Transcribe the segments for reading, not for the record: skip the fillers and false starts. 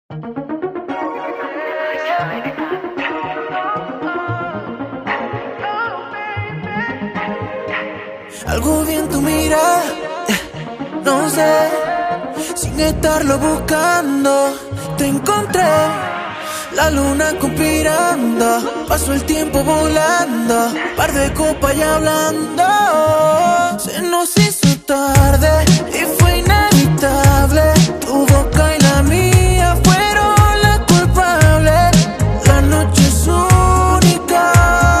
Algo vi en tu mirada, no sé, sin estarlo buscando, te encontré. La luna conspirando, pasó el tiempo volando, par de copas y hablando. Se nos hizo tarde y fue inevitable. Tu boca y la mía fueron las culpables. La noche es única,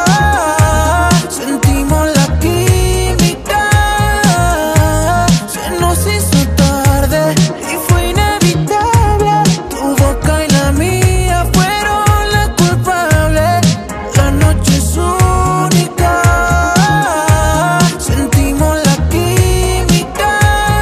sentimos la química. Se nos hizo tarde y fue inevitable. Tu boca y la mía fueron las culpables. La noche es única, sentimos la química.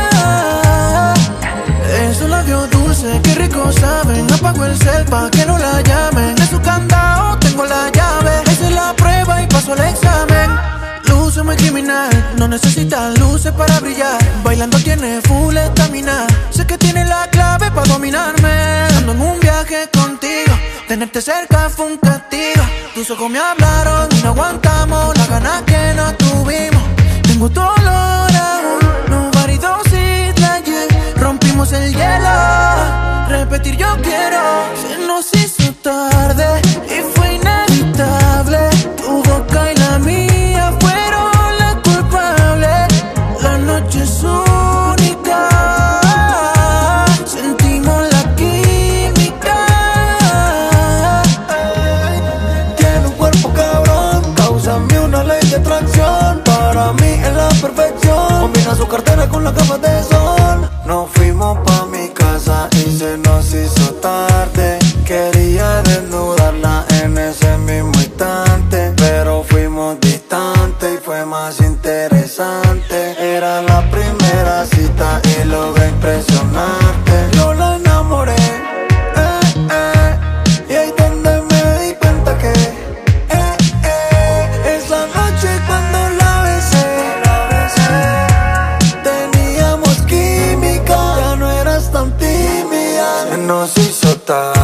Esos labios dulces, qué rico saben. Apago el cel pa' que no la llamen. De su candado tengo la llave. Hice la prueba y paso el examen. Luce muy criminal, no necesita luces para brillar. Bailando tiene full estamina. Sé que tiene la clave para dominarme. Ando en un viaje contigo, tenerte cerca fue un castigo. Tus ojos me hablaron y no aguantamos las ganas que no tuvimos. Tengo tu olor aún, no varidosis de ayer. Rompimos el hielo, repetir yo quiero. Se nos hizo tarde y fue inevitable. Tu boca y la mía fueron las culpables. La noche es única, sentimos la química. Tiene un cuerpo cabrón, cáusame una ley de atracción. Para mí es la perfección, combina su cartera con la capa de sol. Nos fuimos pa' mi casa y se nos hizo tarde. Quería desnudarla en ese mismo instante, pero fuimos distantes y fue más interesante. Era la primera cita y logré impresionarte. Yo la enamoré, y ahí donde me di cuenta que esa noche cuando la besé, teníamos química. Ya no eras tan tímida, se nos hizo tarde